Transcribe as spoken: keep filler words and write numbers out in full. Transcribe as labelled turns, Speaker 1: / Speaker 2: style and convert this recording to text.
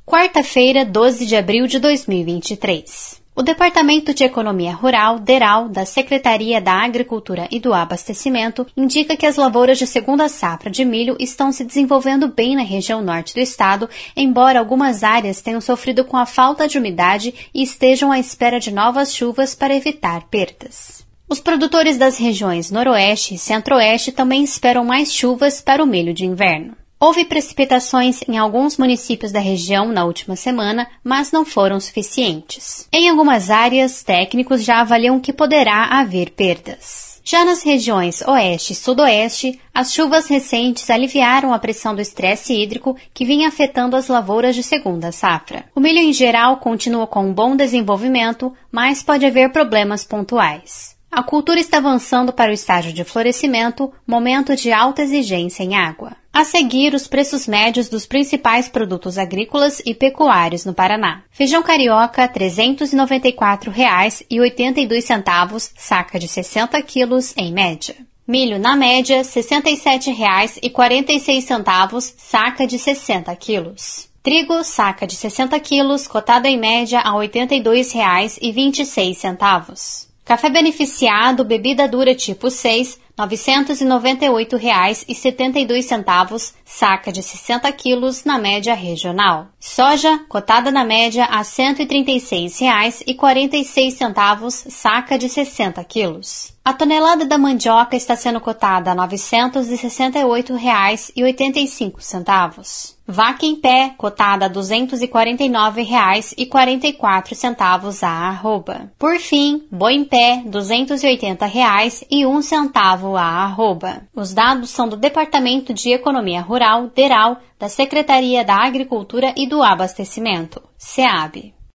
Speaker 1: Quarta-feira, doze de abril de dois mil e vinte e três. O Departamento de Economia Rural, DERAL, da Secretaria da Agricultura e do Abastecimento, indica que as lavouras de segunda safra de milho estão se desenvolvendo bem na região norte do estado, embora algumas áreas tenham sofrido com a falta de umidade e estejam à espera de novas chuvas para evitar perdas. Os produtores das regiões noroeste e centro-oeste também esperam mais chuvas para o milho de inverno. Houve precipitações em alguns municípios da região na última semana, mas não foram suficientes. Em algumas áreas, técnicos já avaliam que poderá haver perdas. Já nas regiões oeste e sudoeste, as chuvas recentes aliviaram a pressão do estresse hídrico que vinha afetando as lavouras de segunda safra. O milho em geral continua com um bom desenvolvimento, mas pode haver problemas pontuais. A cultura está avançando para o estágio de florescimento, momento de alta exigência em água. A seguir, os preços médios dos principais produtos agrícolas e pecuários no Paraná. Feijão carioca, trezentos e noventa e quatro reais e oitenta e dois centavos, saca de sessenta quilos em média. Milho, na média, sessenta e sete reais e quarenta e seis centavos, saca de sessenta quilos. Trigo, saca de sessenta quilos, cotado em média a oitenta e dois reais e vinte e seis centavos. Café beneficiado, bebida dura tipo seis, novecentos e noventa e oito reais e setenta e dois centavos, saca de sessenta quilos na média regional. Soja, cotada na média a cento e trinta e seis reais e quarenta e seis centavos, saca de sessenta quilos. A tonelada da mandioca está sendo cotada a novecentos e sessenta e oito reais e oitenta e cinco centavos. Vaca em pé, cotada a duzentos e quarenta e nove reais e quarenta e quatro centavos a arroba. Por fim, boi em pé, duzentos e oitenta reais e um centavo a arroba. Os dados são do Departamento de Economia Rural, DERAL, da Secretaria da Agricultura e do Abastecimento, SEAB.